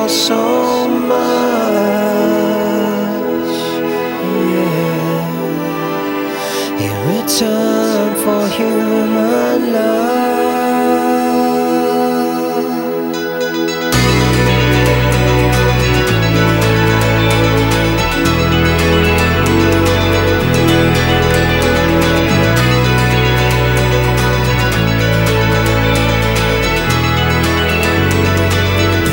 so much, yeah, in return for human love.